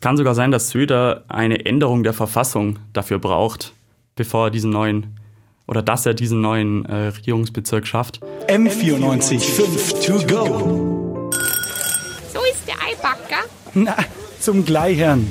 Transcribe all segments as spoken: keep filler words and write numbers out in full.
kann sogar sein, dass Söder eine Änderung der Verfassung dafür braucht, bevor er diesen neuen oder dass er diesen neuen äh, Regierungsbezirk schafft. M vierundneunzig fünf to go. So ist der Eibacker. Na, zum Gleichern.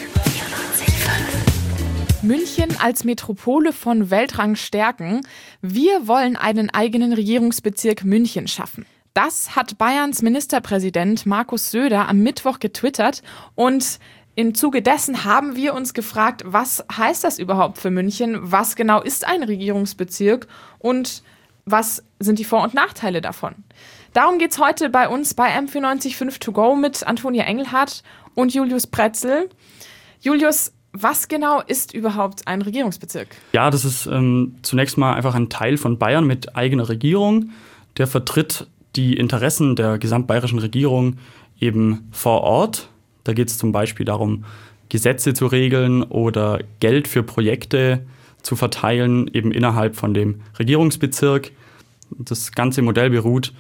München als Metropole von Weltrang stärken. Wir wollen einen eigenen Regierungsbezirk München schaffen. Das hat Bayerns Ministerpräsident Markus Söder am Mittwoch getwittert und im Zuge dessen haben wir uns gefragt, was heißt das überhaupt für München? Was genau ist ein Regierungsbezirk und was sind die Vor- und Nachteile davon? Darum geht es heute bei uns bei M vierundneunzig fünf to go mit Antonia Engelhardt und Julius Pretzel. Julius, was genau ist überhaupt ein Regierungsbezirk? Ja, das ist ähm, zunächst mal einfach ein Teil von Bayern mit eigener Regierung. Der vertritt die Interessen der gesamtbayerischen Regierung eben vor Ort. Da geht es zum Beispiel darum, Gesetze zu regeln oder Geld für Projekte zu verteilen, eben innerhalb von dem Regierungsbezirk. Das ganze Modell beruht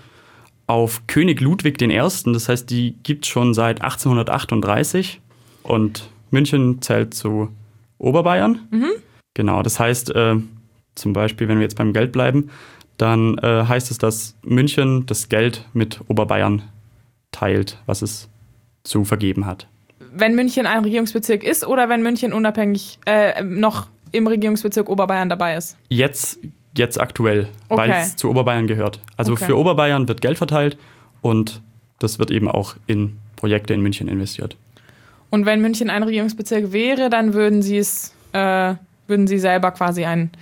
auf König Ludwig der Erste. Das heißt, die gibt es schon seit achtzehnhundertachtunddreißig. Und München zählt zu Oberbayern. Mhm. Genau, das heißt, äh, zum Beispiel, wenn wir jetzt beim Geld bleiben, dann äh, heißt es, dass München das Geld mit Oberbayern teilt, was es zu vergeben hat. Wenn München ein Regierungsbezirk ist oder wenn München unabhängig äh, noch im Regierungsbezirk Oberbayern dabei ist? Jetzt, jetzt aktuell, okay. Weil es zu Oberbayern gehört. Also okay. Für Oberbayern wird Geld verteilt und das wird eben auch in Projekte in München investiert. Und wenn München ein Regierungsbezirk wäre, dann würden Sie es, äh, würden Sie selber quasi ein,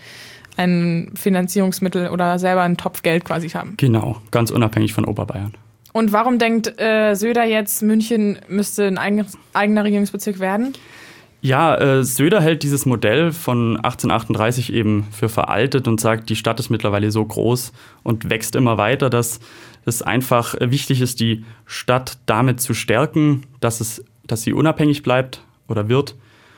ein Finanzierungsmittel oder selber einen Topf Geld quasi haben? Genau, ganz unabhängig von Oberbayern. Und warum denkt äh, Söder jetzt, München müsste ein eigen, eigener Regierungsbezirk werden? Ja, äh, Söder hält dieses Modell von achtzehnhundertachtunddreißig eben für veraltet und sagt, die Stadt ist mittlerweile so groß und wächst immer weiter, dass es einfach wichtig ist, die Stadt damit zu stärken, dass es, dass sie unabhängig bleibt oder wird.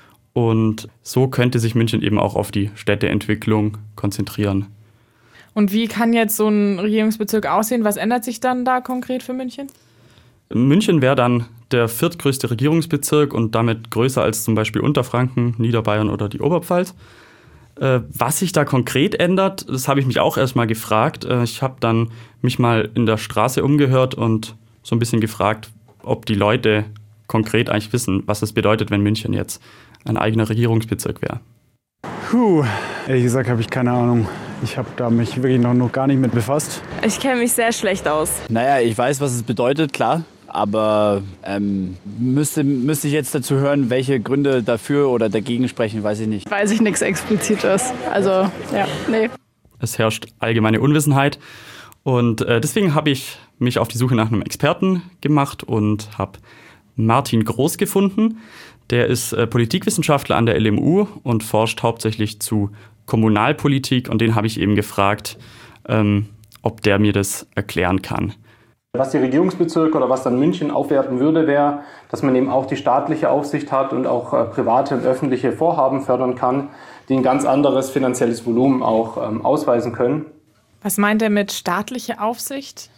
Und so könnte sich München eben auch auf die Städteentwicklung konzentrieren. Und wie kann jetzt so ein Regierungsbezirk aussehen? Was ändert sich dann da konkret für München? München wäre dann der viertgrößte Regierungsbezirk und damit größer als zum Beispiel Unterfranken, Niederbayern oder die Oberpfalz. Äh, was sich da konkret ändert, das habe ich mich auch erstmal gefragt. Äh, ich habe dann mich mal in der Straße umgehört und so ein bisschen gefragt, ob die Leute konkret eigentlich wissen, was es bedeutet, wenn München jetzt ein eigener Regierungsbezirk wäre. Puh, ehrlich gesagt habe ich keine Ahnung. Ich habe da mich wirklich noch, noch gar nicht mit befasst. Ich kenne mich sehr schlecht aus. Naja, ich weiß, was es bedeutet, klar. Aber ähm, müsste, müsste ich jetzt dazu hören, welche Gründe dafür oder dagegen sprechen, weiß ich nicht. Weiß ich nichts Explizites. Also, ja, nee. Es herrscht allgemeine Unwissenheit. Und äh, deswegen habe ich mich auf die Suche nach einem Experten gemacht und habe Martin Groß gefunden. Der ist äh, Politikwissenschaftler an der L M U und forscht hauptsächlich zu Kommunalpolitik. Und den habe ich eben gefragt, ähm, ob der mir das erklären kann. Was die Regierungsbezirke oder was dann München aufwerten würde, wäre, dass man eben auch die staatliche Aufsicht hat und auch äh, private und öffentliche Vorhaben fördern kann, die ein ganz anderes finanzielles Volumen auch ähm, ausweisen können. Was meint er mit staatliche Aufsicht?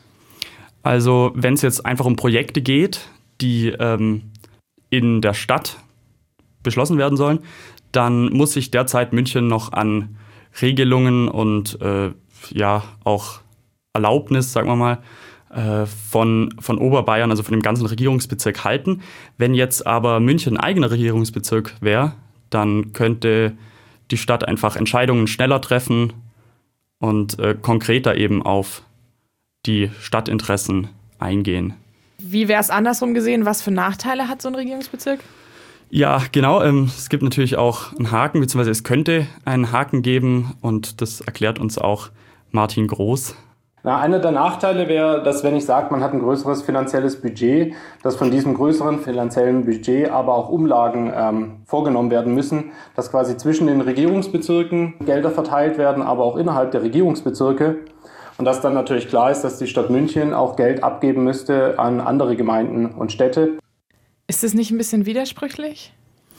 Also wenn es jetzt einfach um Projekte geht, die ähm, in der Stadt beschlossen werden sollen, dann muss sich derzeit München noch an Regelungen und äh, ja auch Erlaubnis, sagen wir mal, äh, von, von Oberbayern, also von dem ganzen Regierungsbezirk halten. Wenn jetzt aber München ein eigener Regierungsbezirk wäre, dann könnte die Stadt einfach Entscheidungen schneller treffen und äh, konkreter eben auf die Stadtinteressen eingehen. Wie wäre es andersrum gesehen? Was für Nachteile hat so ein Regierungsbezirk? Ja, genau. Ähm, es gibt natürlich auch einen Haken, beziehungsweise es könnte einen Haken geben und das erklärt uns auch Martin Groß. Na, einer der Nachteile wäre, dass wenn ich sage, man hat ein größeres finanzielles Budget, dass von diesem größeren finanziellen Budget aber auch Umlagen ähm, vorgenommen werden müssen, dass quasi zwischen den Regierungsbezirken Gelder verteilt werden, aber auch innerhalb der Regierungsbezirke. Und dass dann natürlich klar ist, dass die Stadt München auch Geld abgeben müsste an andere Gemeinden und Städte. Ist das nicht ein bisschen widersprüchlich?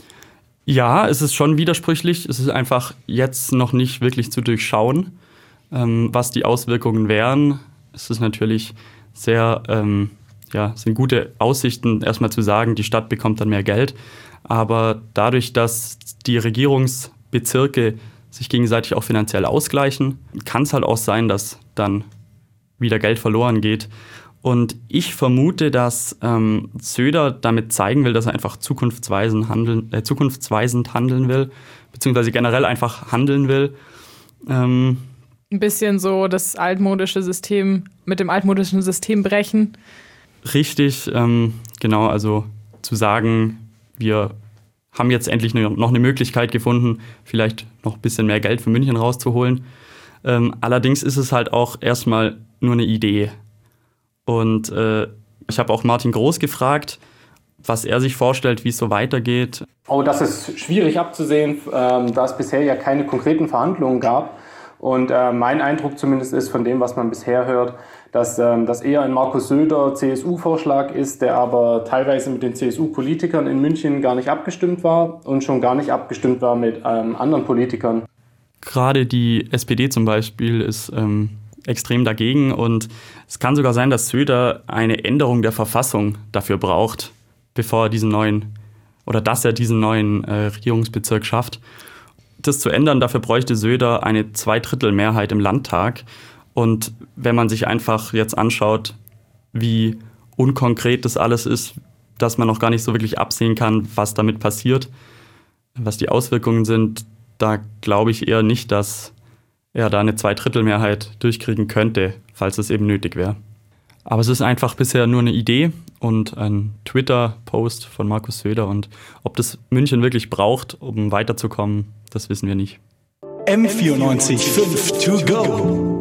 Ja, es ist schon widersprüchlich. Es ist einfach jetzt noch nicht wirklich zu durchschauen, ähm, was die Auswirkungen wären. Es ist natürlich sehr ähm, ja, sind gute Aussichten, erstmal zu sagen, die Stadt bekommt dann mehr Geld. Aber dadurch, dass die Regierungsbezirke sich gegenseitig auch finanziell ausgleichen, kann es halt auch sein, dass dann wieder Geld verloren geht. Und ich vermute, dass ähm, Söder damit zeigen will, dass er einfach zukunftsweisend handeln, äh, zukunftsweisend handeln will, beziehungsweise generell einfach handeln will. Ähm, Ein bisschen so das altmodische System, mit dem altmodischen System brechen. Richtig, ähm, genau, also zu sagen, wir haben jetzt endlich noch eine Möglichkeit gefunden, vielleicht noch ein bisschen mehr Geld für München rauszuholen. Ähm, allerdings ist es halt auch erstmal nur eine Idee. Und äh, ich habe auch Martin Groß gefragt, was er sich vorstellt, wie es so weitergeht. Oh, das ist schwierig abzusehen, ähm, da es bisher ja keine konkreten Verhandlungen gab. Und äh, mein Eindruck zumindest ist von dem, was man bisher hört, dass ähm, das eher ein Markus Söder C S U-Vorschlag ist, der aber teilweise mit den C S U-Politikern in München gar nicht abgestimmt war und schon gar nicht abgestimmt war mit ähm, anderen Politikern. Gerade die S P D zum Beispiel ist ähm, extrem dagegen und es kann sogar sein, dass Söder eine Änderung der Verfassung dafür braucht, bevor er diesen neuen oder dass er diesen neuen äh, Regierungsbezirk schafft. Das zu ändern, dafür bräuchte Söder eine Zweidrittelmehrheit im Landtag. Und wenn man sich einfach jetzt anschaut, wie unkonkret das alles ist, dass man noch gar nicht so wirklich absehen kann, was damit passiert, was die Auswirkungen sind, da glaube ich eher nicht, dass er da eine Zweidrittelmehrheit durchkriegen könnte, falls es eben nötig wäre. Aber es ist einfach bisher nur eine Idee und ein Twitter-Post von Markus Söder. Und ob das München wirklich braucht, um weiterzukommen, das wissen wir nicht. M vierundneunzig Komma fünf to go.